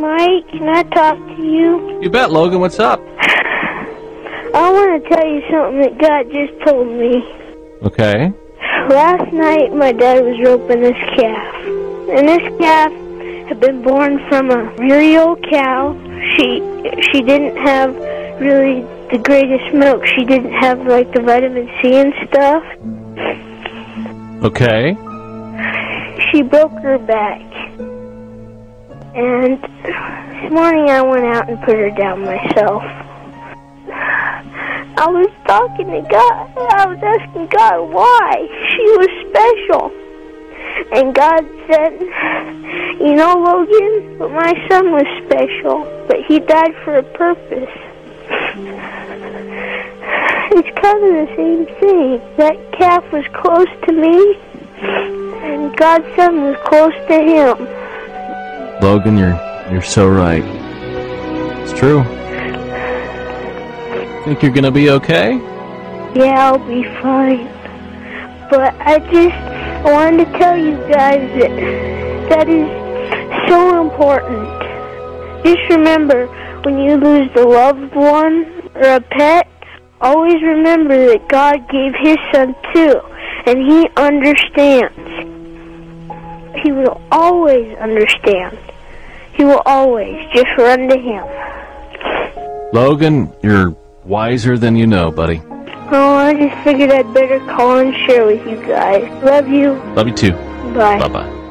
Mike. Can I talk to you? You bet, Logan. What's up? I want to tell you something that God just told me. Okay. Last night, my dad was roping this calf. And this calf had been born from a really old cow. She didn't have really the greatest milk. She didn't have, like, the vitamin C and stuff. Okay. She broke her back. And this morning I went out and put her down myself. I was talking to God. I was asking God why she was special. And God said, you know, Logan, my son was special, but he died for a purpose. It's kind of the same thing. That calf was close to me, and God's son was close to him. Logan, you're so right. It's true. Think you're gonna be okay? Yeah, I'll be fine. But I wanted to tell you guys that is so important. Just remember, when you lose a loved one or a pet, always remember that God gave his son too, and he understands. He will always understand. He will always just run to him. Logan, you're wiser than you know, buddy. Oh, I just figured I'd better call and share with you guys. Love you. Love you too. Bye. Bye-bye.